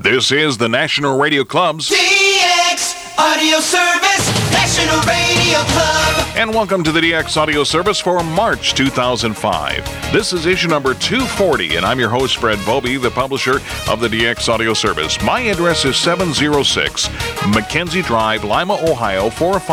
This is the National Radio Club's DX Audio Service, National Radio Club. And welcome to the DX Audio Service for March 2005. This is issue number 240, and I'm your host, Fred Bobby, the publisher of the DX Audio Service. My address is 706 Mackenzie Drive, Lima, Ohio,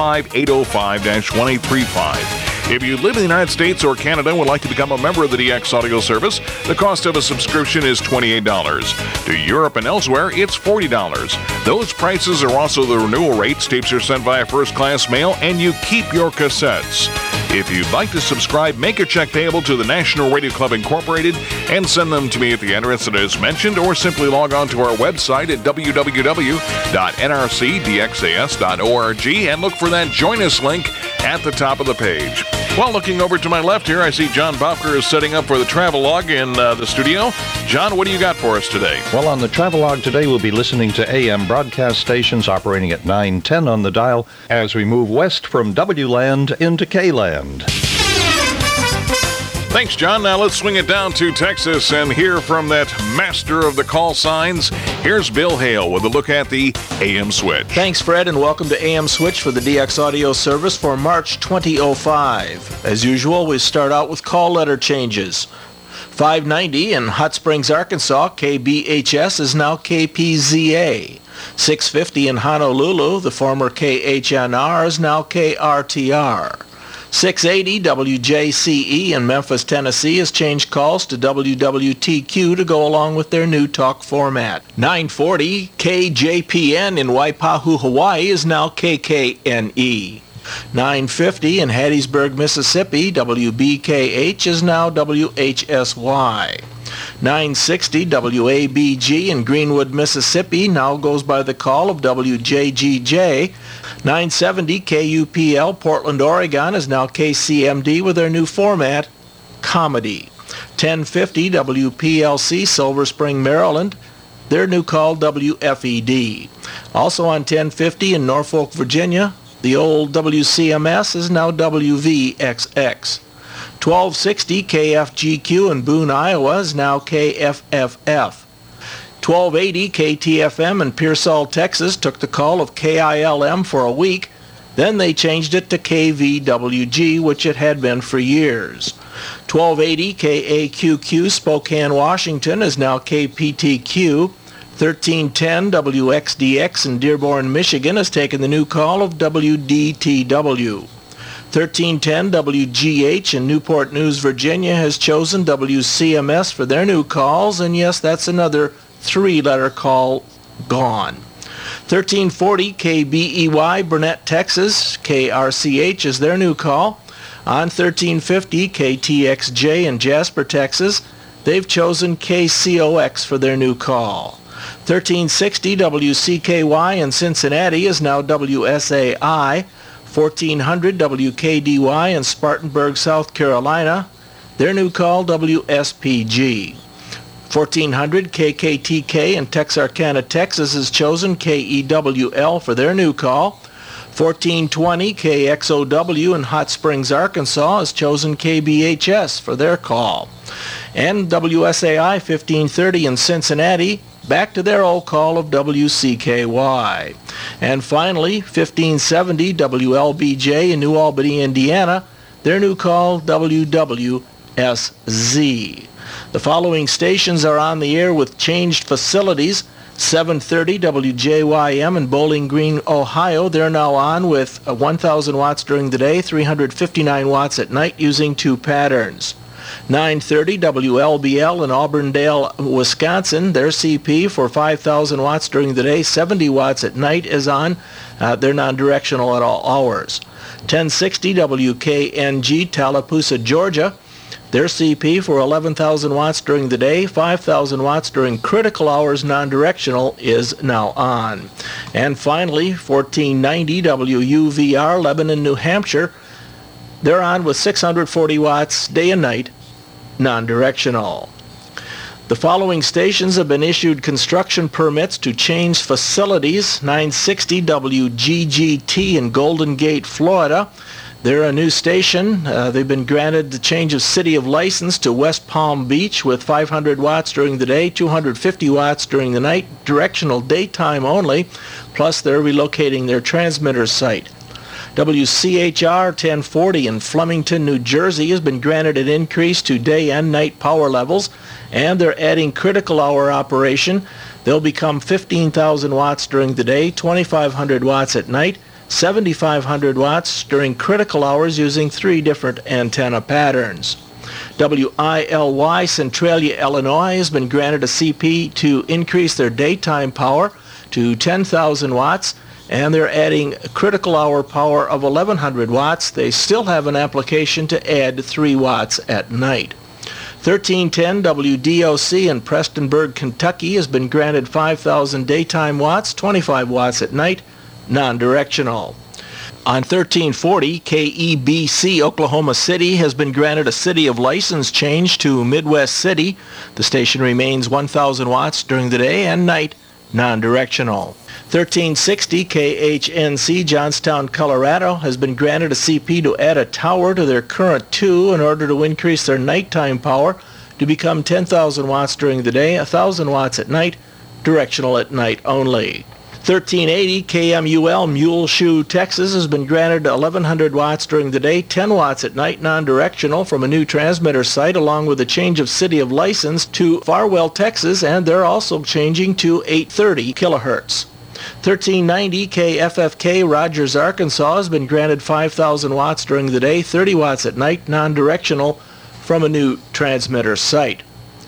45805-1835. If you live in the United States or Canada and would like to become a member of the DX Audio Service, the cost of a subscription is $28. To Europe and elsewhere, it's $40. Those prices are also the renewal rates. Tapes are sent via first-class mail, and you keep your cassettes. If you'd like to subscribe, make a check payable to the National Radio Club Incorporated and send them to me at the address that is mentioned, or simply log on to our website at www.nrcdxas.org and look for that Join Us link at the top of the page. Well, looking over to my left here, I see John Bowker is setting up for the Travelogue in the studio. John, what do you got for us today? Well, on the Travelogue today, we'll be listening to AM broadcast stations operating at 910 on the dial as we move west from W-Land into K-Land. Thanks, John. Now let's swing it down to Texas and hear from that master of the call signs. Here's Bill Hale with a look at the AM Switch. Thanks, Fred, and welcome to AM Switch for the DX Audio Service for March 2005. As usual, we start out with call letter changes. 590 in Hot Springs, Arkansas, KBHS is now KPZA. 650 in Honolulu, the former KHNR is now KRTR. 680 WJCE in Memphis, Tennessee has changed calls to WWTQ to go along with their new talk format. 940 KJPN in Waipahu, Hawaii is now KKNE. 950 in Hattiesburg, Mississippi, WBKH is now WHSY. 960 WABG in Greenwood, Mississippi now goes by the call of WJGJ. 970 KUPL, Portland, Oregon is now KCMD with their new format, Comedy. 1050 WPLC, Silver Spring, Maryland, their new call, WFED. Also on 1050 in Norfolk, Virginia, the old WCMS is now WVXX. 1260 KFGQ in Boone, Iowa is now KFFF. 1280 KTFM in Pearsall, Texas took the call of KILM for a week. Then they changed it to KVWG, which it had been for years. 1280 KAQQ Spokane, Washington is now KPTQ. 1310 WXDX in Dearborn, Michigan has taken the new call of WDTW. 1310 WGH in Newport News, Virginia has chosen WCMS for their new calls, and yes, that's another three-letter call gone. 1340 KBEY, Burnett, Texas, KRCH is their new call. On 1350 KTXJ in Jasper, Texas, they've chosen KCOX for their new call. 1360 WCKY in Cincinnati is now WSAI. 1400 WKDY in Spartanburg, South Carolina, their new call WSPG. 1400 KKTK in Texarkana, Texas has chosen KEWL for their new call. 1420 KXOW in Hot Springs, Arkansas has chosen KBHS for their call. And WSAI 1530 in Cincinnati, back to their old call of WCKY. And finally, 1570 WLBJ in New Albany, Indiana, their new call WWSZ. The following stations are on the air with changed facilities. 730 WJYM in Bowling Green, Ohio. They're now on with 1,000 watts during the day, 359 watts at night using two patterns. 930 WLBL in Auburndale, Wisconsin. Their CP for 5,000 watts during the day, 70 watts at night is on. They're non-directional at all hours. 1060 WKNG, Tallapoosa, Georgia. Their CP for 11,000 watts during the day, 5,000 watts during critical hours, non-directional, is now on. And finally, 1490 WUVR, Lebanon, New Hampshire. They're on with 640 watts day and night, non-directional. The following stations have been issued construction permits to change facilities. 960 WGGT in Golden Gate, Florida. They're a new station. They've been granted the change of city of license to West Palm Beach with 500 watts during the day, 250 watts during the night, directional daytime only, plus they're relocating their transmitter site. WCHR 1040 in Flemington, New Jersey has been granted an increase to day and night power levels, and they're adding critical hour operation. They'll become 15,000 watts during the day, 2,500 watts at night, 7,500 watts during critical hours using 3 different antenna patterns. WILY Centralia, Illinois has been granted a CP to increase their daytime power to 10,000 watts, and they're adding critical hour power of 1,100 watts. They still have an application to add 3 watts at night. 1310 WDOC in Prestonburg, Kentucky has been granted 5,000 daytime watts, 25 watts at night, non-directional. On 1340, KEBC Oklahoma City has been granted a city of license change to Midwest City. The station remains 1,000 watts during the day and night, non-directional. 1360 KHNC Johnstown, Colorado has been granted a CP to add a tower to their current 2 in order to increase their nighttime power to become 10,000 watts during the day, 1,000 watts at night, directional at night only. 1380 KMUL Muleshoe, Texas has been granted 1,100 watts during the day, 10 watts at night, non-directional from a new transmitter site, along with a change of city of license to Farwell, Texas, and they're also changing to 830 kilohertz. 1390 KFFK Rogers, Arkansas has been granted 5,000 watts during the day, 30 watts at night, non-directional from a new transmitter site.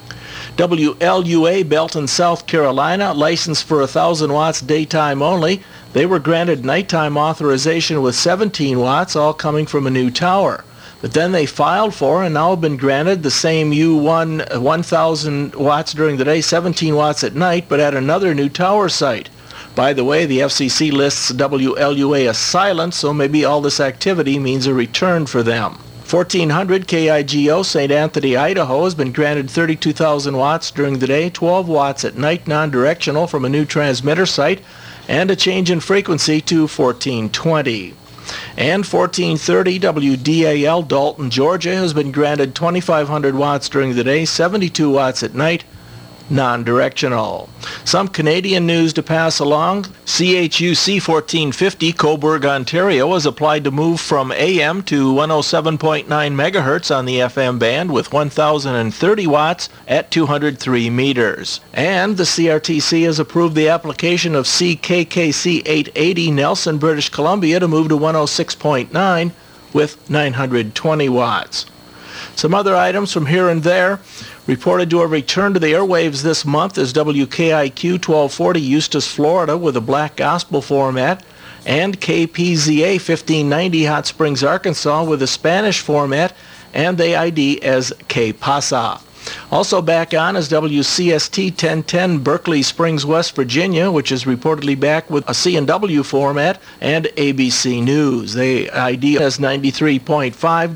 WLUA Belton, South Carolina, licensed for 1,000 watts daytime only. They were granted nighttime authorization with 17 watts, all coming from a new tower. But then they filed for and now have been granted the same U1 1,000 watts during the day, 17 watts at night, but at another new tower site. By the way, the FCC lists WLUA as silent, so maybe all this activity means a return for them. 1400 KIGO St. Anthony, Idaho has been granted 32,000 watts during the day, 12 watts at night, non-directional from a new transmitter site, and a change in frequency to 1420. And 1430 WDAL Dalton, Georgia has been granted 2,500 watts during the day, 72 watts at night, non-directional. Some Canadian news to pass along. CHUC 1450 Cobourg, Ontario has applied to move from AM to 107.9 megahertz on the FM band with 1,030 watts at 203 meters. And the CRTC has approved the application of CKKC 880 Nelson, British Columbia to move to 106.9 with 920 watts. Some other items from here and there. Reported to have returned to the airwaves this month is WKIQ 1240 Eustis, Florida with a black gospel format, and KPZA 1590 Hot Springs, Arkansas with a Spanish format, and they ID as Que Pasa. Also back on is WCST 1010 Berkeley Springs, West Virginia, which is reportedly back with a C&W format, and ABC News. They ID as 93.5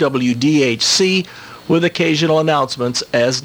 WDHC, with occasional announcements as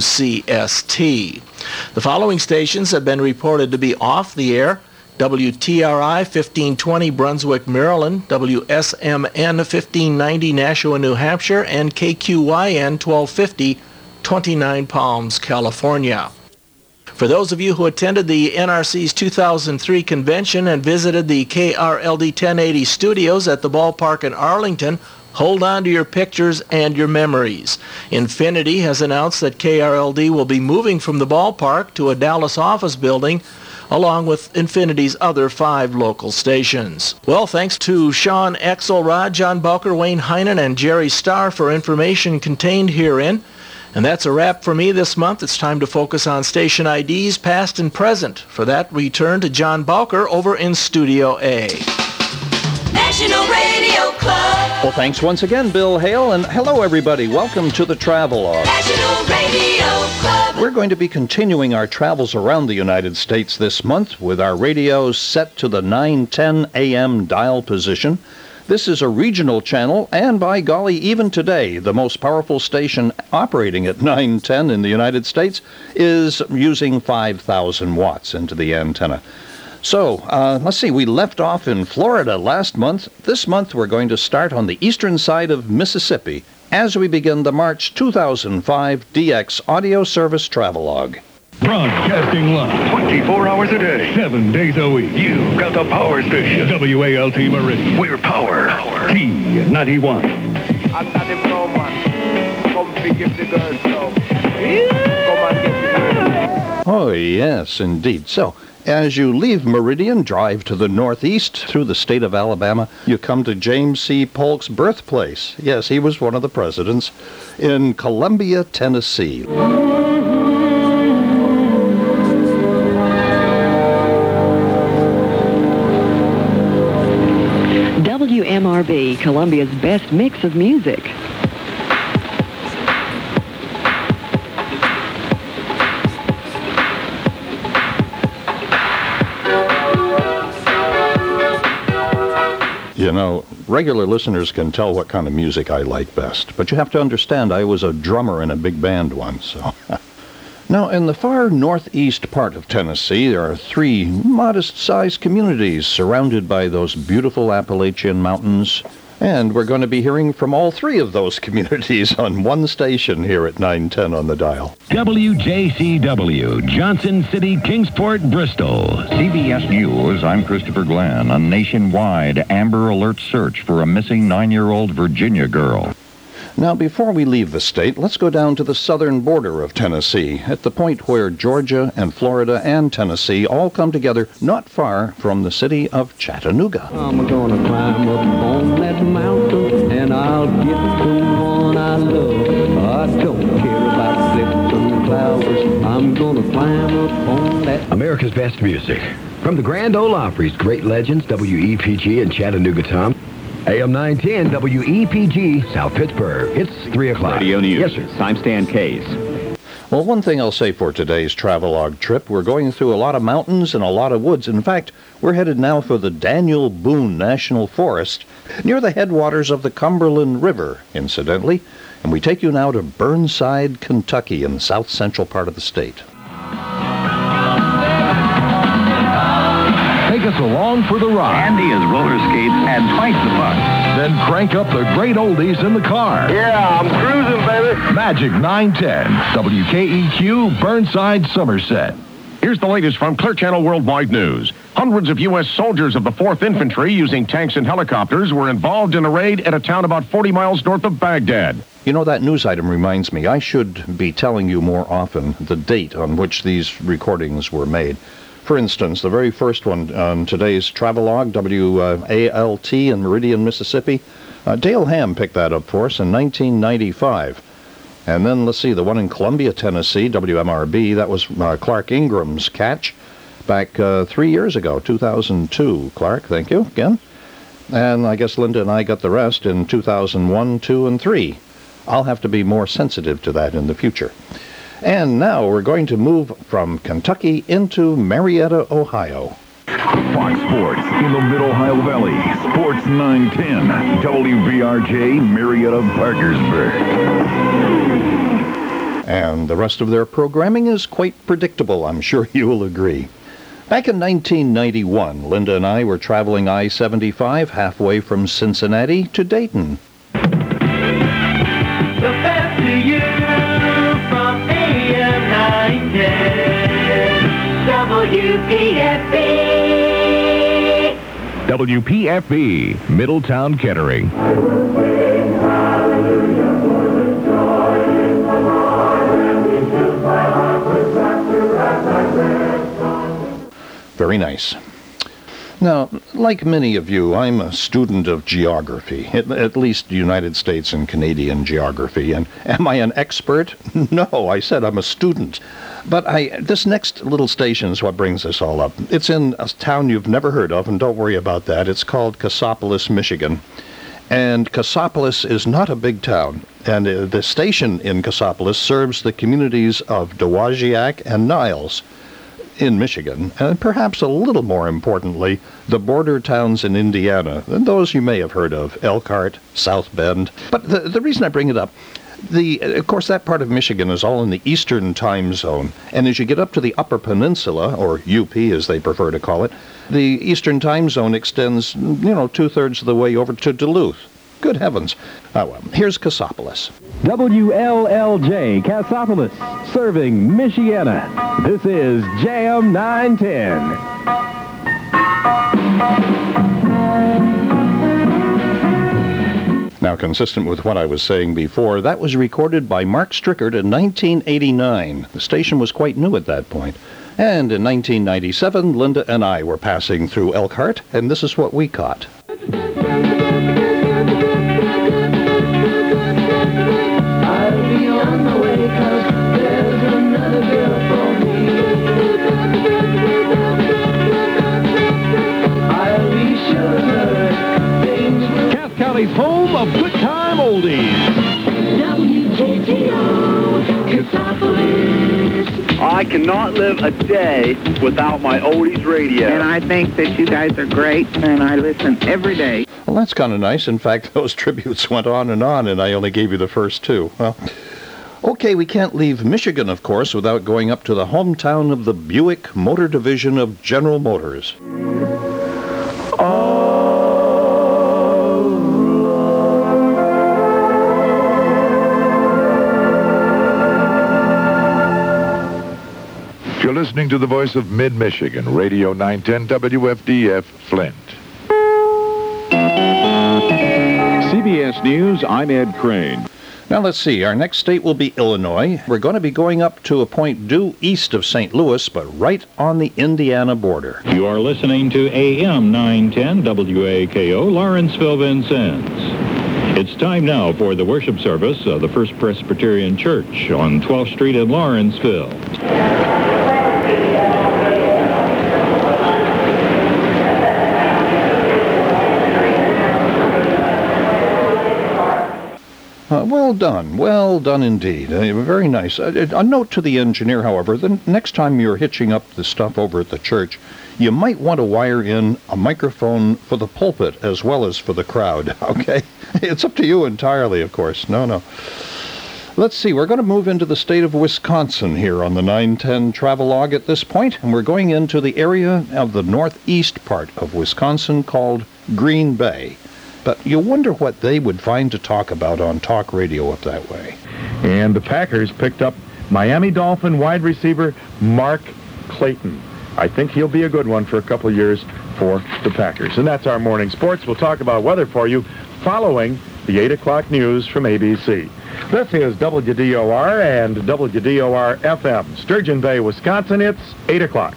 WCST. The following stations have been reported to be off the air: WTRI 1520 Brunswick, Maryland, WSMN 1590 Nashua, New Hampshire, and KQYN 1250 29 Palms, California. For those of you who attended the NRC's 2003 convention and visited the KRLD 1080 studios at the ballpark in Arlington, hold on to your pictures and your memories. Infinity has announced that KRLD will be moving from the ballpark to a Dallas office building, along with Infinity's other 5 local stations. Well, thanks to Sean Axelrod, John Bowker, Wayne Heinen, and Jerry Starr for information contained herein. And that's a wrap for me this month. It's time to focus on station IDs, past and present. For that, we turn to John Bowker over in Studio A. National Radio Club. Well, thanks once again, Bill Hale, and hello, everybody. Welcome to the Travelogue. National Radio Club. We're going to be continuing our travels around the United States this month with our radios set to the 910 AM dial position. This is a regional channel, and by golly, even today, the most powerful station operating at 910 in the United States is using 5,000 watts into the antenna. So, let's see, we left off in Florida last month. This month we're going to start on the eastern side of Mississippi as we begin the March 2005 DX Audio Service Travelogue. Broadcasting live 24 hours a day, 7 days a week. You got the power station. WALT Meridian. We're power. T91. I'm not the pro man. Come to give the girls love. Come and get the girls. Oh, yes, indeed. So, as you leave Meridian, drive to the northeast through the state of Alabama, you come to James C. Polk's birthplace. Yes, he was one of the presidents in Columbia, Tennessee. WMRB, Columbia's best mix of music. You know, regular listeners can tell what kind of music I like best, but you have to understand I was a drummer in a big band once, so... Now, in the far northeast part of Tennessee, there are 3 modest-sized communities surrounded by those beautiful Appalachian Mountains, and we're going to be hearing from all 3 of those communities on one station here at 910 on the dial. WJCW, Johnson City, Kingsport, Bristol. CBS News, I'm Christopher Glenn. A nationwide Amber Alert search for a missing 9-year-old Virginia girl. Now, before we leave the state, let's go down to the southern border of Tennessee, at the point where Georgia and Florida and Tennessee all come together not far from the city of Chattanooga. I'm gonna climb up on that mountain, and I'll get the one I love. I don't care about cliffs and flowers. I'm gonna climb up on that... America's best music. From the Grand Ole Opry's great legends, WEPG and Chattanooga Tom. AM 910 WEPG, South Pittsburgh. It's 3 o'clock. Radio News. Yes, sir. I'm Stan Case. Well, one thing I'll say for today's travelogue trip, we're going through a lot of mountains and a lot of woods. In fact, we're headed now for the Daniel Boone National Forest, near the headwaters of the Cumberland River, incidentally. And we take you now to Burnside, Kentucky, in the south central part of the state. Take us along for the ride. Andy is roller skates and twice the fun. Then crank up the great oldies in the car. Yeah, I'm cruising, baby. Magic 910, WKEQ, Burnside, Somerset. Here's the latest from Clear Channel Worldwide News. Hundreds of U.S. soldiers of the 4th Infantry using tanks and helicopters were involved in a raid at a town about 40 miles north of Baghdad. You know, that news item reminds me, I should be telling you more often the date on which these recordings were made. For instance, the very first one on today's travelogue, WALT in Meridian, Mississippi, Dale Ham picked that up for us in 1995. And then, let's see, the one in Columbia, Tennessee, WMRB, that was Clark Ingram's catch back 3 years ago, 2002. Clark, thank you again. And I guess Linda and I got the rest in 2001, 2, and 3. I'll have to be more sensitive to that in the future. And now we're going to move from Kentucky into Marietta, Ohio. Fox Sports in the Mid-Ohio Valley. Sports 910. WBRJ, Marietta, Parkersburg. And the rest of their programming is quite predictable, I'm sure you will agree. Back in 1991, Linda and I were traveling I-75 halfway from Cincinnati to Dayton. The best to you from AM 910 WPFB. WPFB, Middletown, Kettering. Very nice. Now, like many of you, I'm a student of geography, at least United States and Canadian geography. And am I an expert? No, I said I'm a student. But this next little station is what brings this all up. It's in a town you've never heard of, and don't worry about that. It's called Cassopolis, Michigan. And Cassopolis is not a big town. And the station in Cassopolis serves the communities of Dowagiac and Niles in Michigan, and perhaps a little more importantly, the border towns in Indiana, and those you may have heard of, Elkhart, South Bend. But the reason I bring it up, Of course, that part of Michigan is all in the eastern time zone. And as you get up to the Upper Peninsula, or UP as they prefer to call it, the eastern time zone extends, 2/3 of the way over to Duluth. Good heavens. Oh, well, here's Cassopolis. WLLJ Cassopolis, serving Michiana. This is JM 910. Now, consistent with what I was saying before, that was recorded by Mark Strickert in 1989. The station was quite new at that point. And in 1997, Linda and I were passing through Elkhart, and this is what we caught. County's home of good time oldies. I cannot live a day without my oldies radio. And I think that you guys are great, and I listen every day. Well, that's kind of nice. In fact, those tributes went on, and I only gave you the first two. Well, okay, we can't leave Michigan, of course, without going up to the hometown of the Buick Motor Division of General Motors. You're listening to the voice of Mid-Michigan, Radio 910 WFDF Flint. CBS News, I'm Ed Crane. Now let's see, our next state will be Illinois. We're going to be going up to a point due east of St. Louis, but right on the Indiana border. You are listening to AM 910 WAKO, Lawrenceville, Vincennes. It's time now for the worship service of the First Presbyterian Church on 12th Street in Lawrenceville. Well done indeed. Very nice. A note to the engineer, however, the next time you're hitching up the stuff over at the church, you might want to wire in a microphone for the pulpit as well as for the crowd, okay? It's up to you entirely, of course. No. Let's see, we're going to move into the state of Wisconsin here on the 910 Travelogue at this point, and we're going into the area of the northeast part of Wisconsin called Green Bay. But you wonder what they would find to talk about on talk radio up that way. And the Packers picked up Miami Dolphin wide receiver Mark Clayton. I think he'll be a good one for a couple of years for the Packers. And that's our morning sports. We'll talk about weather for you following the 8 o'clock news from ABC. This is WDOR and WDOR-FM. Sturgeon Bay, Wisconsin. It's 8 o'clock.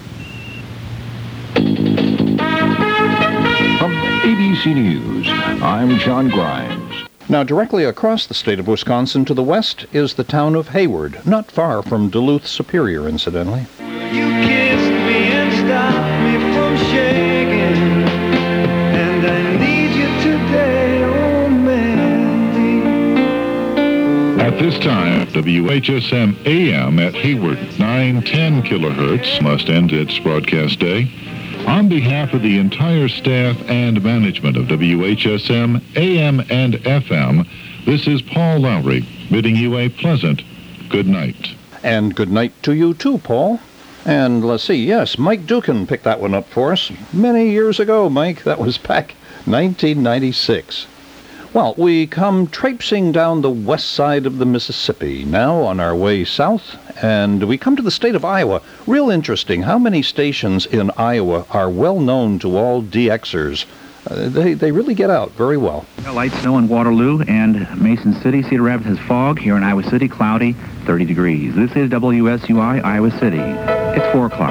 From ABC News, I'm John Grimes. Now, directly across the state of Wisconsin to the west is the town of Hayward, not far from Duluth Superior, incidentally. You kissed me and stopped me from shaking, and I need you today, oh Mandy. At this time, WHSM AM at Hayward, 910 kilohertz, must end its broadcast day. On behalf of the entire staff and management of WHSM, AM and FM, this is Paul Lowry, bidding you a pleasant good night. And good night to you too, Paul. And let's see, yes, Mike Dukin picked that one up for us many years ago, Mike. That was back 1996. Well, we come traipsing down the west side of the Mississippi now on our way south, and we come to the state of Iowa. Real interesting how many stations in Iowa are well known to all DXers. They really get out very well. Light snow in Waterloo and Mason City. Cedar Rapids has fog. Here in Iowa City, cloudy, 30 degrees. This is WSUI, Iowa City. It's 4 o'clock.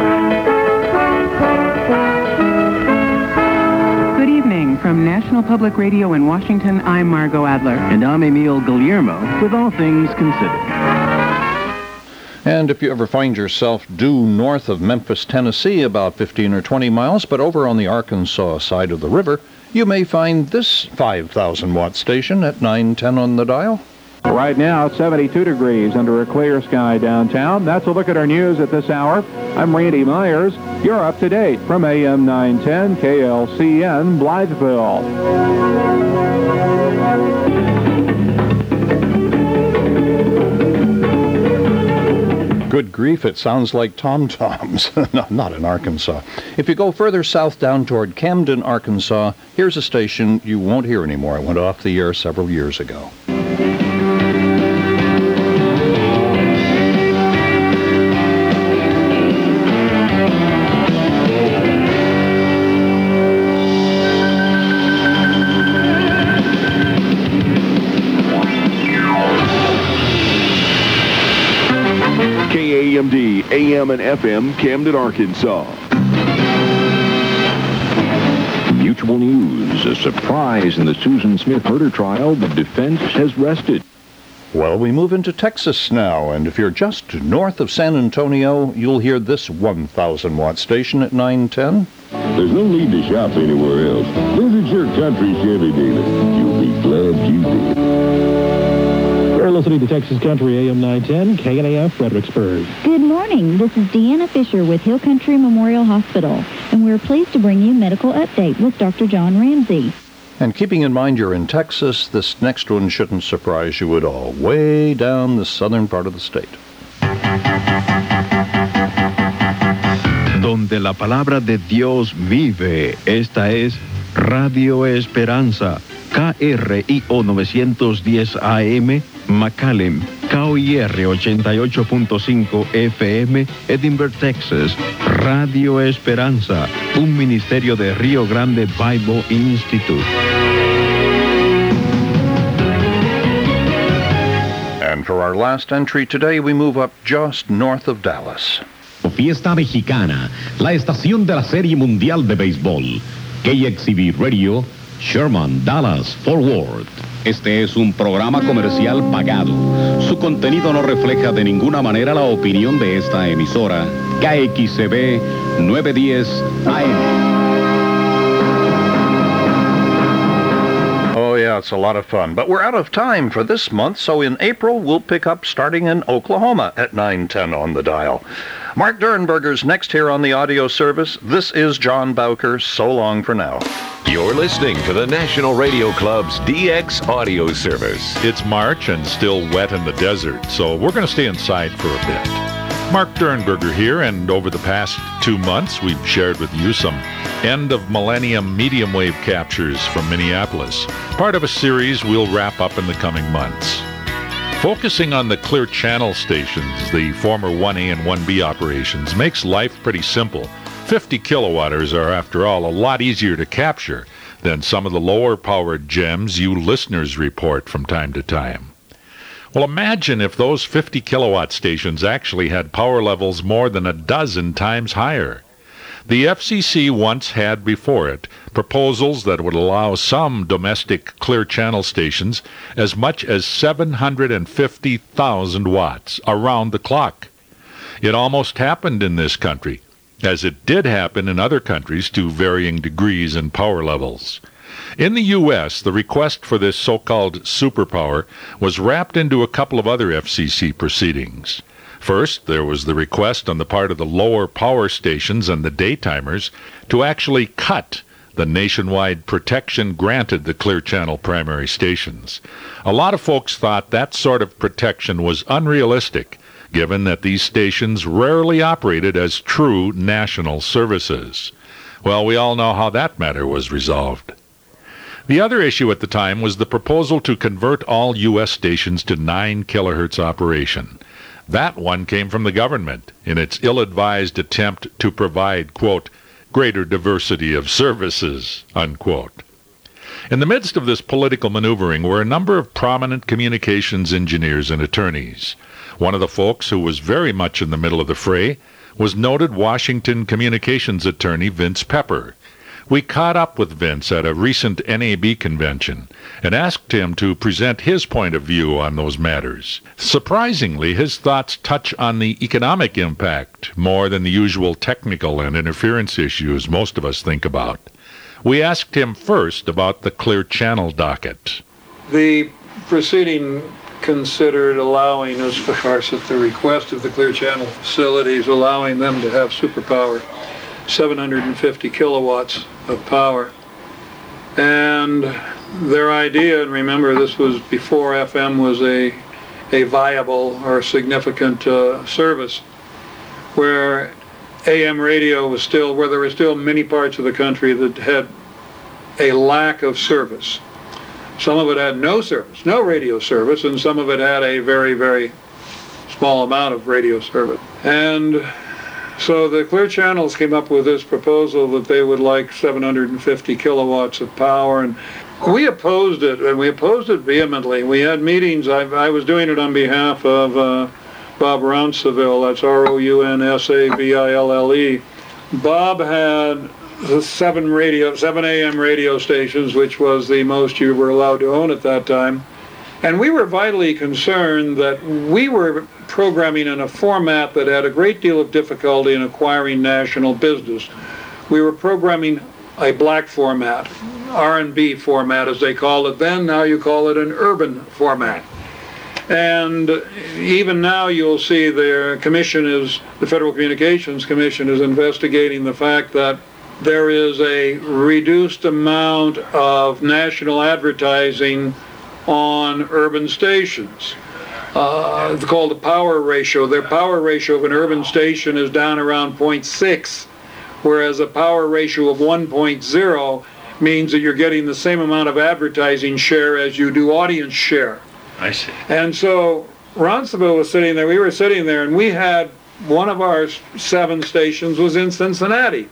Good evening. From National Public Radio in Washington, I'm Margot Adler. And I'm Emil Guillermo with All Things Considered. And if you ever find yourself due north of Memphis, Tennessee, about 15 or 20 miles, but over on the Arkansas side of the river, you may find this 5,000-watt station at 910 on the dial. Right now, 72 degrees under a clear sky downtown. That's a look at our news at this hour. I'm Randy Myers. You're up to date from AM 910 KLCN Blytheville. Good grief, it sounds like tom-toms. No, not in Arkansas. If you go further south down toward Camden, Arkansas, here's a station you won't hear anymore. It went off the air several years ago. KAMD, AM and FM, Camden, Arkansas. Mutual News. A surprise in the Susan Smith murder trial. The defense has rested. Well, we move into Texas now, and if you're just north of San Antonio, you'll hear this 1,000-watt station at 910. There's no need to shop anywhere else. Visit your country Chevy dealer. You'll be glad you did. You're listening to Texas Country AM 910, KNAF Fredericksburg. Good morning. This is Deanna Fisher with Hill Country Memorial Hospital, and we're pleased to bring you Medical Update with Dr. John Ramsey. And keeping in mind you're in Texas, this next one shouldn't surprise you at all. Way down the southern part of the state. Donde la palabra de Dios vive, esta es Radio Esperanza, KRIO 910 AM, McAllen, KOIR 88.5 FM, Edinburgh, Texas. Radio Esperanza, un ministerio de Rio Grande Bible Institute. And for our last entry today, we move up just north of Dallas. Fiesta Mexicana, la estación de la Serie Mundial de Béisbol. KXCB Radio, Sherman, Dallas, Fort Worth. Este es un programa comercial pagado. Su contenido no refleja de ninguna manera la opinión de esta emisora. KXCB 910 AM. Oh, yeah, it's a lot of fun. But we're out of time for this month, so in April, we'll pick up starting in Oklahoma at 910 on the dial. Mark Durenberger's next here on the audio service. This is John Bowker. So long for now. You're listening to the National Radio Club's DX audio service. It's March and still wet in the desert, so we're going to stay inside for a bit. Mark Durenberger here, and over the past 2 months, we've shared with you some end-of-millennium medium-wave captures from Minneapolis, part of a series we'll wrap up in the coming months. Focusing on the Clear Channel stations, the former 1A and 1B operations, makes life pretty simple. 50 kilowatters are, after all, a lot easier to capture than some of the lower-powered gems you listeners report from time to time. Well, imagine if those 50 kilowatt stations actually had power levels more than a dozen times higher. The FCC once had before it proposals that would allow some domestic Clear Channel stations as much as 750,000 watts around the clock. It almost happened in this country, as it did happen in other countries to varying degrees and power levels. In the U.S., the request for this so-called superpower was wrapped into a couple of other FCC proceedings. First, there was the request on the part of the lower power stations and the daytimers to actually cut the nationwide protection granted the Clear Channel primary stations. A lot of folks thought that sort of protection was unrealistic, given that these stations rarely operated as true national services. Well, we all know how that matter was resolved. The other issue at the time was the proposal to convert all U.S. stations to 9 kilohertz operation. That one came from the government in its ill-advised attempt to provide, quote, greater diversity of services, unquote. In the midst of this political maneuvering were a number of prominent communications engineers and attorneys. One of the folks who was very much in the middle of the fray was noted Washington communications attorney Vince Pepper. We caught up with Vince at a recent NAB convention and asked him to present his point of view on those matters. Surprisingly, his thoughts touch on the economic impact more than the usual technical and interference issues most of us think about. We asked him first about the Clear Channel docket. The proceeding considered allowing, as far as at the request of the Clear Channel facilities, allowing them to have superpower, 750 kilowatts of power. And their idea, and remember this was before FM was a a viable or significant service, where AM radio was still, where there were still many parts of the country that had a lack of service. Some of it had no service, no radio service, and some of it had a very, very small amount of radio service. And so the Clear Channels came up with this proposal that they would like 750 kilowatts of power, and we opposed it, and we opposed it vehemently. We had meetings. I was doing it on behalf of Bob Rounsaville. That's Rounsaville. Bob had the 7 AM radio stations, which was the most you were allowed to own at that time. And we were vitally concerned that we were programming in a format that had a great deal of difficulty in acquiring national business. We were programming a black format, R&B format as they called it then. Now you call it an urban format. And even now you'll see the Federal Communications Commission is investigating the fact that there is a reduced amount of national advertising on urban stations. It's called the power ratio. Their power ratio of an urban station is down around 0.6, whereas a power ratio of 1.0 means that you're getting the same amount of advertising share as you do audience share. I see. And so Rounsaville was sitting there, we were sitting there, and we had one of our 7 stations was in Cincinnati.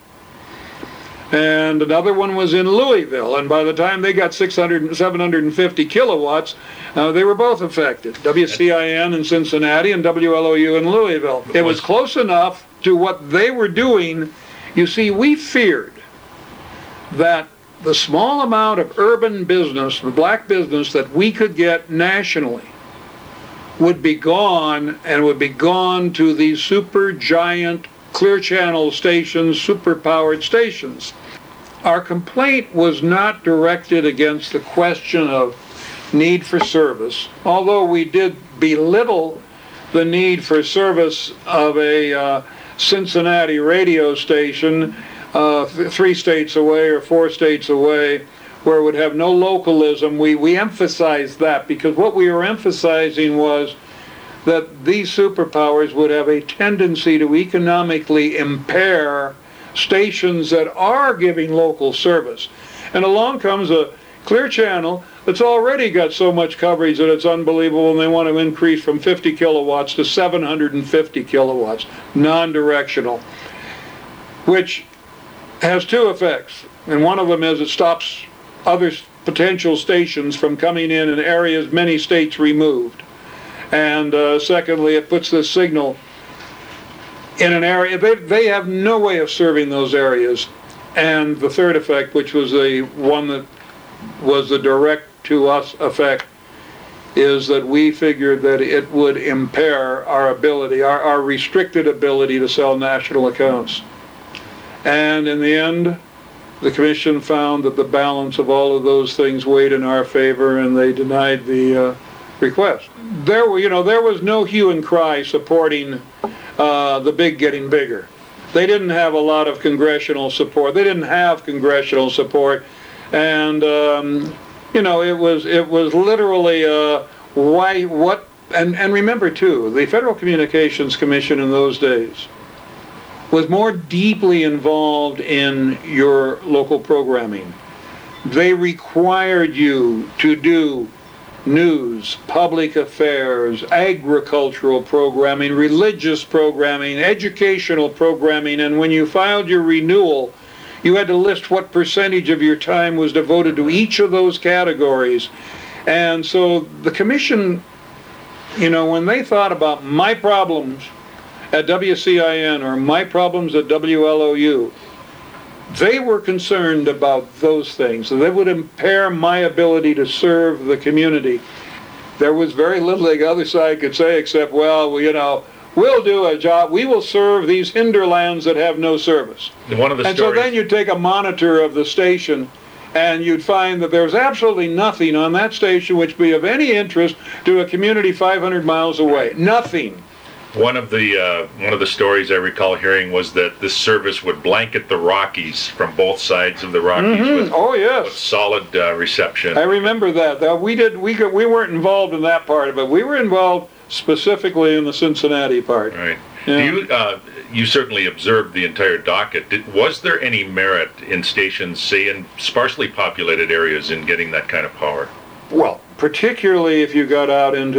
And another one was in Louisville, and by the time they got 750 kilowatts, they were both affected. WCIN in Cincinnati and WLOU in Louisville. It was close enough to what they were doing. You see, we feared that the small amount of urban business, the black business that we could get nationally, would be gone, and would be gone to these super giant Clear Channel stations, super-powered stations. Our complaint was not directed against the question of need for service, although we did belittle the need for service of a Cincinnati radio station 3 states away or 4 states away, where it would have no localism. We emphasized that because what we were emphasizing was that these superpowers would have a tendency to economically impair stations that are giving local service. And along comes a Clear Channel that's already got so much coverage that it's unbelievable, and they want to increase from 50 kilowatts to 750 kilowatts, non-directional, which has 2 effects. And one of them is it stops other potential stations from coming in areas many states removed. And secondly, it puts the signal in an area. They have no way of serving those areas. And the third effect, which was the one that was the direct to us effect, is that we figured that it would impair our ability, our restricted ability to sell national accounts. And in the end, the commission found that the balance of all of those things weighed in our favor, and they denied the request. There was no hue and cry supporting the big getting bigger. They didn't have a lot of congressional support. They didn't have congressional support, and it was literally what. And remember too, the Federal Communications Commission in those days was more deeply involved in your local programming. They required you to do news, public affairs, agricultural programming, religious programming, educational programming, and when you filed your renewal, you had to list what percentage of your time was devoted to each of those categories. And so the commission, when they thought about my problems at WCIN or my problems at WLOU, they were concerned about those things. So they would impair my ability to serve the community. There was very little the other side could say except, well, we'll do a job. We will serve these hinterlands that have no service. So then you'd take a monitor of the station, and you'd find that there's absolutely nothing on that station which be of any interest to a community 500 miles away. Nothing. One of the stories I recall hearing was that this service would blanket the Rockies from both sides of the Rockies with, with solid reception. I remember that. We weren't involved in that part of it. We were involved specifically in the Cincinnati part. Right. Yeah. You certainly observed the entire docket. Was there any merit in stations, say in sparsely populated areas, in getting that kind of power? Well, particularly if you got out into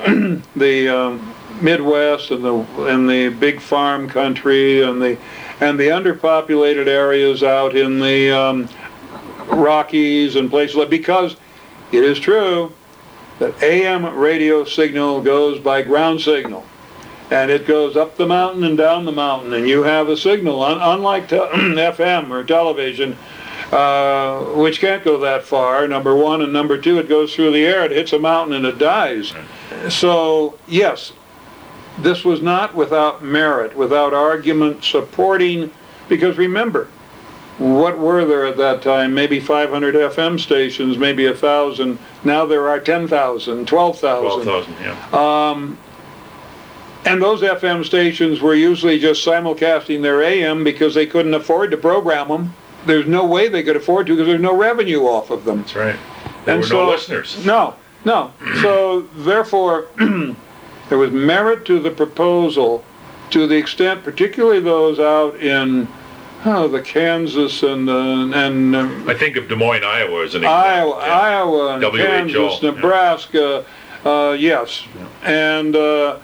the Midwest and the big farm country and the underpopulated areas out in the Rockies and places like, because it is true that AM radio signal goes by ground signal, and it goes up the mountain and down the mountain, and you have a signal, unlike FM or television, which can't go that far, number one, and number two, it goes through the air, it hits a mountain and it dies. So, yes, this was not without merit, without argument supporting, because remember, what were there at that time? Maybe 500 FM stations, maybe 1,000. Now there are 10,000, 12,000. 12,000, yeah. And those FM stations were usually just simulcasting their AM because they couldn't afford to program them. There's no way they could afford to because there's no revenue off of them. That's right. There were no listeners. No. So therefore, there was merit to the proposal to the extent, particularly those out in the Kansas and I think of Des Moines, Iowa as an example. Iowa and WHO, Kansas, Nebraska, yes. And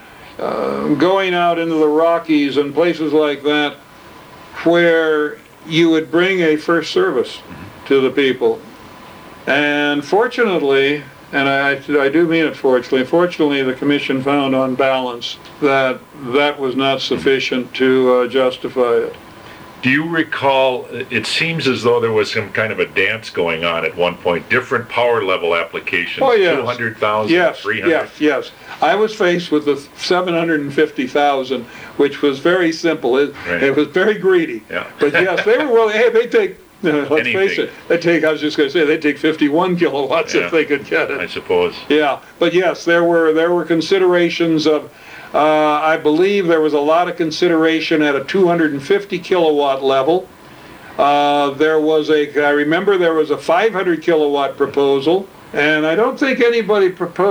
going out into the Rockies and places like that where you would bring a first service to the people. And fortunately, and I do mean it fortunately, the Commission found on balance that was not sufficient to justify it. Do you recall, it seems as though there was some kind of a dance going on at one point, different power level applications, 200,000, 300. Yes. I was faced with the 750,000, which was very simple. It was very greedy. Yeah. But yes, they were willing, they take, let's face it, I was just going to say, they'd take 51 kilowatts if they could get it. I suppose. Yeah, but yes, there were considerations of, I believe there was a lot of consideration at a 250 kilowatt level. I remember there was a 500 kilowatt proposal, and I don't think anybody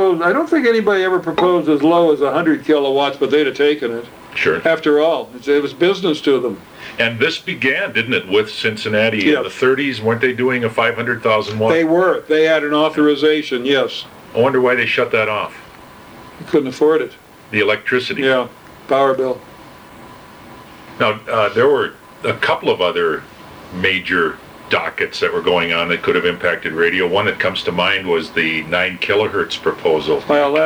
ever proposed as low as 100 kilowatts, but they'd have taken it. Sure. After all, it was business to them. And this began, didn't it, with Cincinnati in the 30s? Weren't they doing a 500,000 watt? They were. They had an authorization, yes. I wonder why they shut that off. They couldn't afford it. The electricity. Yeah, power bill. Now, there were a couple of other major dockets that were going on that could have impacted radio. One that comes to mind was the 9 kilohertz proposal.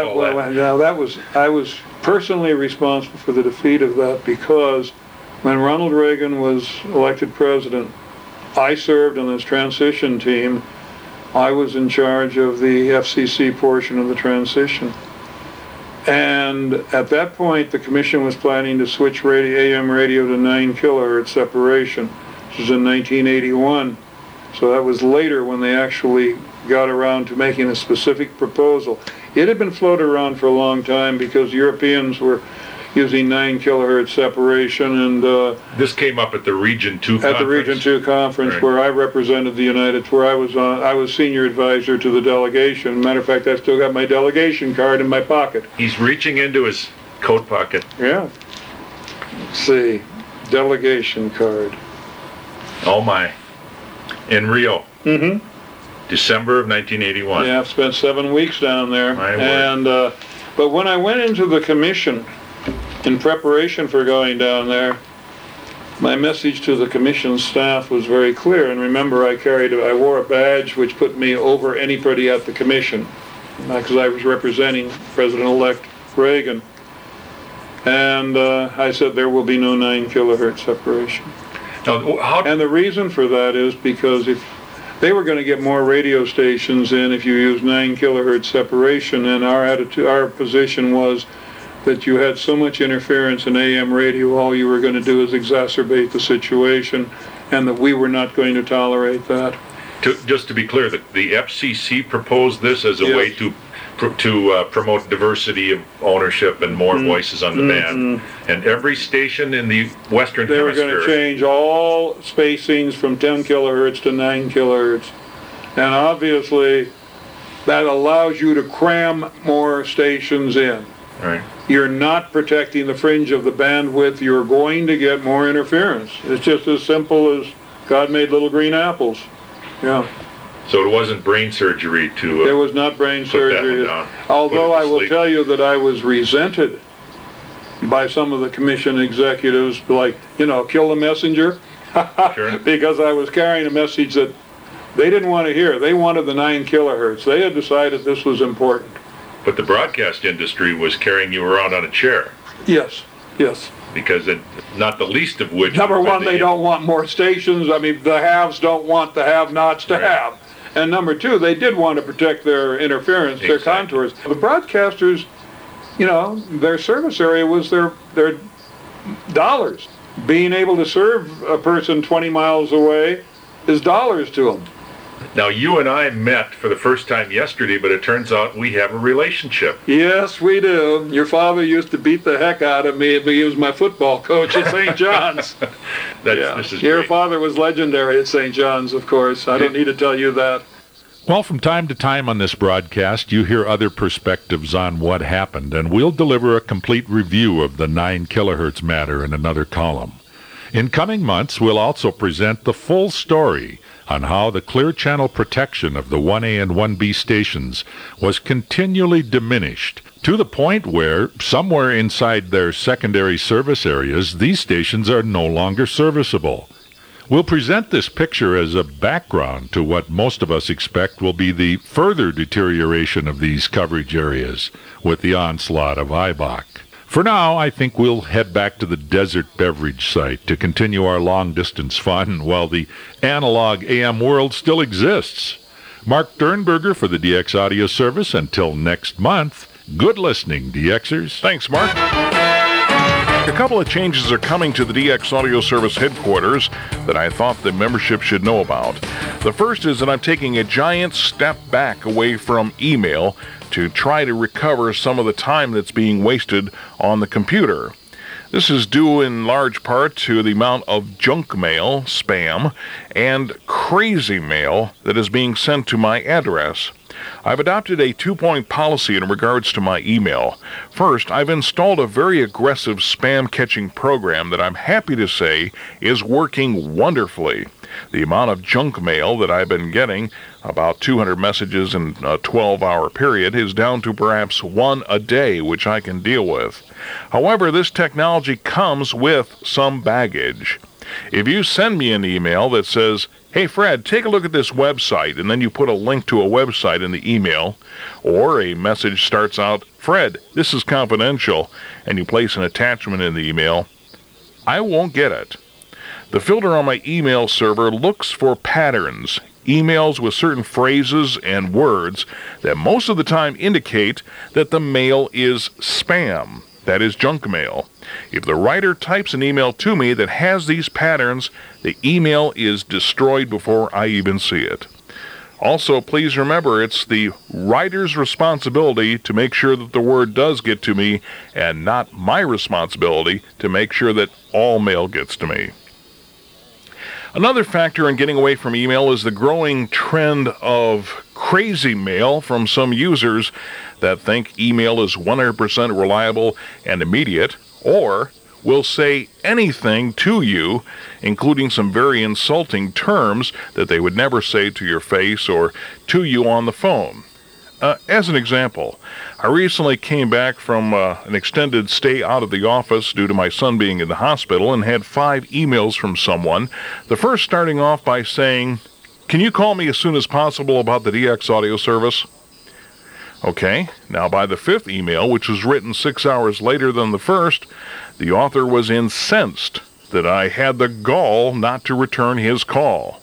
I was personally responsible for the defeat of that because when Ronald Reagan was elected president, I served on this transition team. I was in charge of the FCC portion of the transition. And at that point, the Commission was planning to switch AM radio to 9 kilohertz separation. This was in 1981. So that was later when they actually got around to making a specific proposal. It had been floated around for a long time because Europeans were using 9 kilohertz separation, and this came up at the Region 2 conference. At the Region 2 conference, where I represented the United, where I was senior advisor to the delegation. Matter of fact, I still got my delegation card in my pocket. He's reaching into his coat pocket. Yeah. Let's see, delegation card. Oh my! In Rio. Mm-hmm. December of 1981. Yeah, I've spent 7 weeks down there. My word. And but when I went into the Commission, in preparation for going down there, my message to the Commission staff was very clear. And remember, I wore a badge which put me over anybody at the Commission, because I was representing President-elect Reagan. And I said there will be no 9 kilohertz separation. And the reason for that is because if they were going to get more radio stations in if you use 9 kilohertz separation, and our position was that you had so much interference in AM radio, all you were going to do is exacerbate the situation, and that we were not going to tolerate that. Just to be clear, the FCC proposed this as a way to promote diversity of ownership and more voices on the band. And every station in the Western They were Hemisphere... going to change all spacings from 10 kilohertz to 9 kilohertz. And obviously, that allows you to cram more stations in. Right. You're not protecting the fringe of the bandwidth. You're going to get more interference. It's just as simple as God made little green apples. Yeah. So it wasn't brain surgery to... It was not brain surgery. Although I will tell you that I was resented by some of the commission executives, like, kill the messenger. Sure. Because I was carrying a message that they didn't want to hear. They wanted the 9 kilohertz. They had decided this was important. But the broadcast industry was carrying you around on a chair. Yes. Because not the least of which... Number one, they don't want more stations. I mean, the haves don't want the have-nots to have. And number two, they did want to protect their interference, their contours. The broadcasters, their service area was their dollars. Being able to serve a person 20 miles away is dollars to them. Now, you and I met for the first time yesterday, but it turns out we have a relationship. Yes, we do. Your father used to beat the heck out of me, but he was my football coach at St. John's. This is Your great. father was legendary at St. John's, of course. I don't need to tell you that. Well, from time to time on this broadcast, you hear other perspectives on what happened, and we'll deliver a complete review of the 9 kilohertz matter in another column. In coming months, we'll also present the full story on how the clear channel protection of the 1A and 1B stations was continually diminished to the point where, somewhere inside their secondary service areas, these stations are no longer serviceable. We'll present this picture as a background to what most of us expect will be the further deterioration of these coverage areas with the onslaught of IBOC. For now, I think we'll head back to the Desert Beverage site to continue our long-distance fun while the analog AM world still exists. Mark Dernberger for the DX Audio Service. Until next month, good listening, DXers. Thanks, Mark. A couple of changes are coming to the DX Audio Service headquarters that I thought the membership should know about. The first is that I'm taking a giant step back away from email to try to recover some of the time that's being wasted on the computer. This is due in large part to the amount of junk mail, spam, and crazy mail that is being sent to my address. I've adopted a 2-point policy in regards to my email. First, I've installed a very aggressive spam-catching program that I'm happy to say is working wonderfully. The amount of junk mail that I've been getting, about 200 messages in a 12-hour period, is down to perhaps 1 a day, which I can deal with. However, this technology comes with some baggage. If you send me an email that says, "Hey Fred, take a look at this website," and then you put a link to a website in the email, or a message starts out, "Fred, this is confidential," and you place an attachment in the email, I won't get it. The filter on my email server looks for patterns, emails with certain phrases and words that most of the time indicate that the mail is spam, that is junk mail. If the writer types an email to me that has these patterns, the email is destroyed before I even see it. Also, please remember, it's the writer's responsibility to make sure that the word does get to me, and not my responsibility to make sure that all mail gets to me. Another factor in getting away from email is the growing trend of crazy mail from some users that think email is 100% reliable and immediate, or will say anything to you, including some very insulting terms that they would never say to your face or to you on the phone. As an example, I recently came back from an extended stay out of the office due to my son being in the hospital and had 5 emails from someone, the first starting off by saying, "Can you call me as soon as possible about the DX Audio Service?" Okay, now by the 5th email, which was written 6 hours later than the first, the author was incensed that I had the gall not to return his call.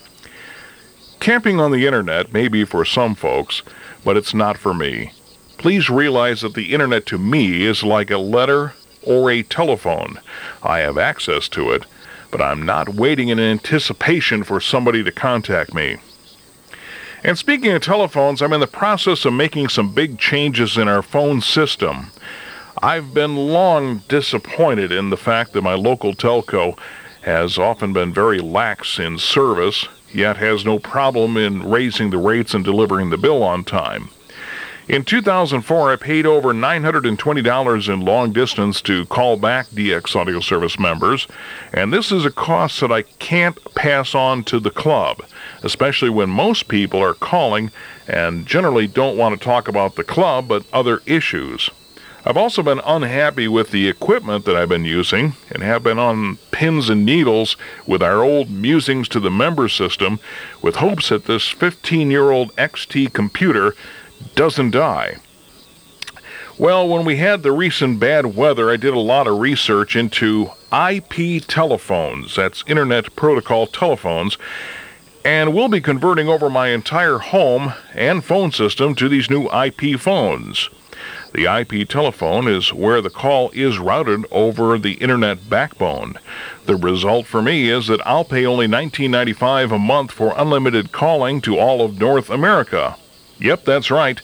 Camping on the internet may be for some folks, but it's not for me. Please realize that the internet to me is like a letter or a telephone. I have access to it, but I'm not waiting in anticipation for somebody to contact me. And speaking of telephones, I'm in the process of making some big changes in our phone system. I've been long disappointed in the fact that my local telco has often been very lax in service, yet has no problem in raising the rates and delivering the bill on time. In 2004, I paid over $920 in long distance to call back DX Audio Service members, and this is a cost that I can't pass on to the club, especially when most people are calling and generally don't want to talk about the club but other issues. I've also been unhappy with the equipment that I've been using and have been on pins and needles with our old Musings to the Member system with hopes that this 15-year-old XT computer doesn't die. Well, when we had the recent bad weather, I did a lot of research into IP telephones, that's Internet Protocol telephones, and we'll be converting over my entire home and phone system to these new IP phones. The IP telephone is where the call is routed over the Internet backbone. The result for me is that I'll pay only $19.95 a month for unlimited calling to all of North America. Yep, that's right,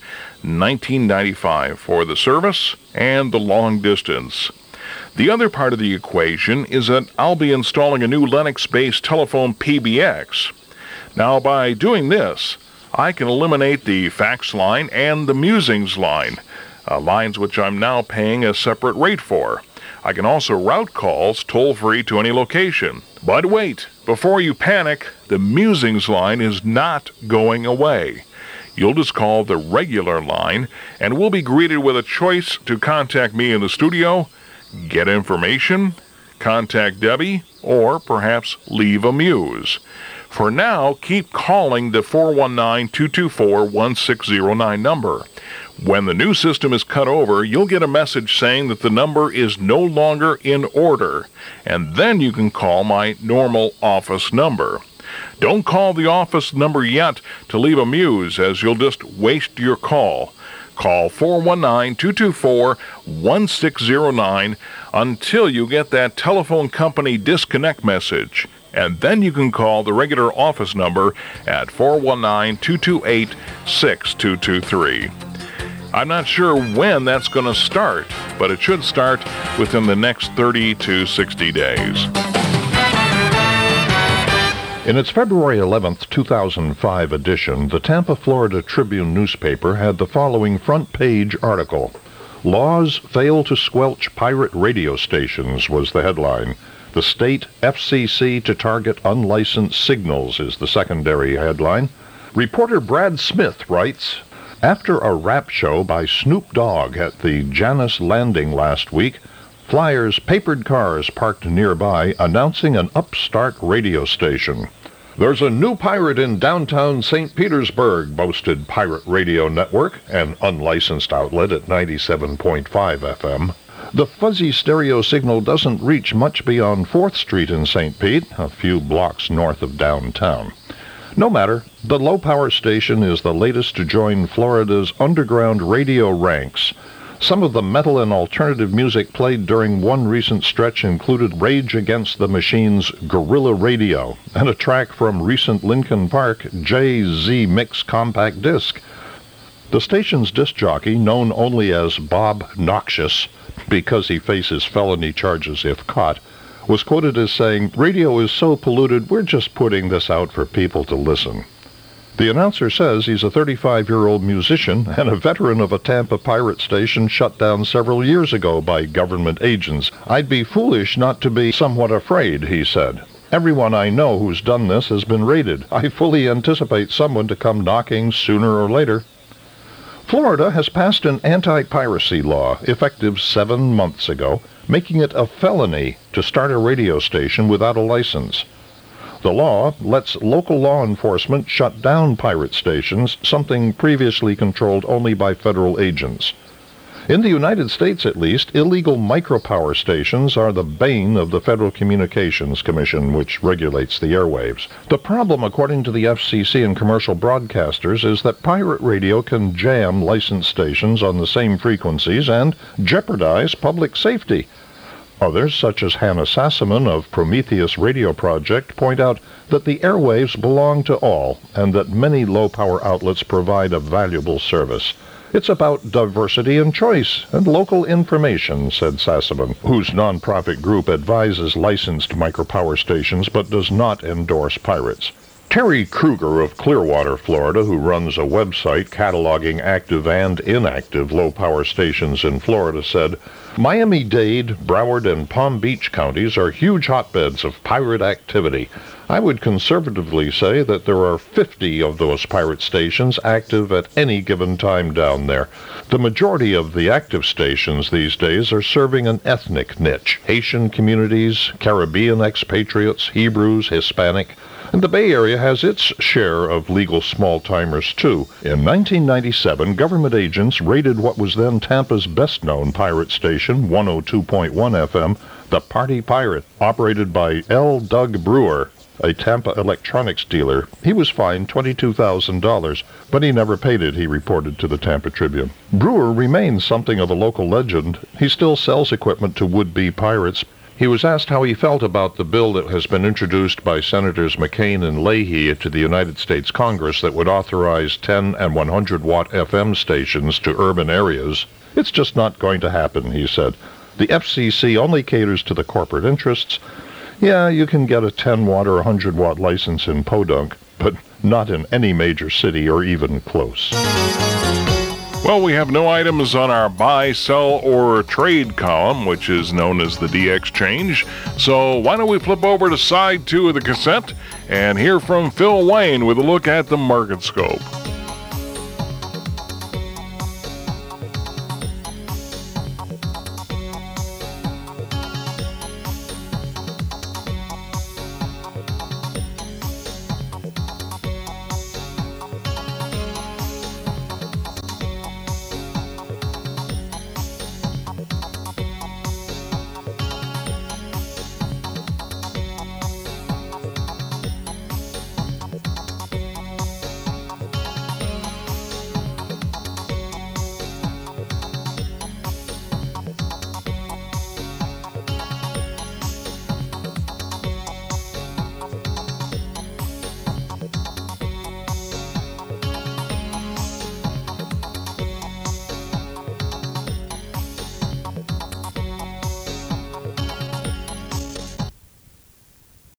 $19.95 for the service and the long distance. The other part of the equation is that I'll be installing a new Linux-based telephone PBX. Now, by doing this, I can eliminate the fax line and the Musings line, lines which I'm now paying a separate rate for. I can also route calls toll-free to any location. But wait, before you panic, the Musings line is not going away. You'll just call the regular line, and we'll be greeted with a choice to contact me in the studio, get information, contact Debbie, or perhaps leave a muse. For now, keep calling the 419-224-1609 number. When the new system is cut over, you'll get a message saying that the number is no longer in order, and then you can call my normal office number. Don't call the office number yet to leave a muse, as you'll just waste your call. Call 419-224-1609 until you get that telephone company disconnect message, and then you can call the regular office number at 419-228-6223. I'm not sure when that's going to start, but it should start within the next 30 to 60 days. In its February 11, 2005 edition, the Tampa, Florida Tribune newspaper had the following front-page article. Laws fail to squelch pirate radio stations was the headline. The state FCC to target unlicensed signals is the secondary headline. Reporter Brad Smith writes, after a rap show by Snoop Dogg at the Janus Landing last week, flyers papered cars parked nearby announcing an upstart radio station. There's a new pirate in downtown St. Petersburg, boasted Pirate Radio Network, an unlicensed outlet at 97.5 FM. The fuzzy stereo signal doesn't reach much beyond 4th Street in St. Pete, a few blocks north of downtown. No matter, the low-power station is the latest to join Florida's underground radio ranks. Some of the metal and alternative music played during one recent stretch included Rage Against the Machine's Guerrilla Radio and a track from recent Linkin Park Jay-Z Mix compact disc. The station's disc jockey, known only as Bob Noxious, because he faces felony charges if caught, was quoted as saying, "Radio is so polluted, we're just putting this out for people to listen." The announcer says he's a 35-year-old musician and a veteran of a Tampa pirate station shut down several years ago by government agents. "I'd be foolish not to be somewhat afraid," he said. "Everyone I know who's done this has been raided. I fully anticipate someone to come knocking sooner or later." Florida has passed an anti-piracy law, effective 7 months ago, making it a felony to start a radio station without a license. The law lets local law enforcement shut down pirate stations, something previously controlled only by federal agents. In the United States, at least, illegal micropower stations are the bane of the Federal Communications Commission, which regulates the airwaves. The problem, according to the FCC and commercial broadcasters, is that pirate radio can jam licensed stations on the same frequencies and jeopardize public safety. Others, such as Hannah Sassaman of Prometheus Radio Project, point out that the airwaves belong to all and that many low-power outlets provide a valuable service. It's about diversity and choice and local information, said Sassaman, whose nonprofit group advises licensed micropower stations but does not endorse pirates. Terry Kruger of Clearwater, Florida, who runs a website cataloging active and inactive low-power stations in Florida, said, Miami-Dade, Broward, and Palm Beach counties are huge hotbeds of pirate activity. I would conservatively say that there are 50 of those pirate stations active at any given time down there. The majority of the active stations these days are serving an ethnic niche. Haitian communities, Caribbean expatriates, Hebrews, Hispanic. And the Bay Area has its share of legal small-timers, too. In 1997, government agents raided what was then Tampa's best-known pirate station, 102.1 FM, the Party Pirate, operated by L. Doug Brewer, a Tampa electronics dealer. He was fined $22,000, but he never paid it, he reported to the Tampa Tribune. Brewer remains something of a local legend. He still sells equipment to would-be pirates. He was asked how he felt about the bill that has been introduced by Senators McCain and Leahy to the United States Congress that would authorize 10 and 100-watt FM stations to urban areas. It's just not going to happen, he said. The FCC only caters to the corporate interests. Yeah, you can get a 10-watt or 100-watt license in Podunk, but not in any major city or even close. Well, we have no items on our buy, sell, or trade column, which is known as the DXChange. So why don't we flip over to side 2 of the cassette and hear from Phil Wayne with a look at the market scope.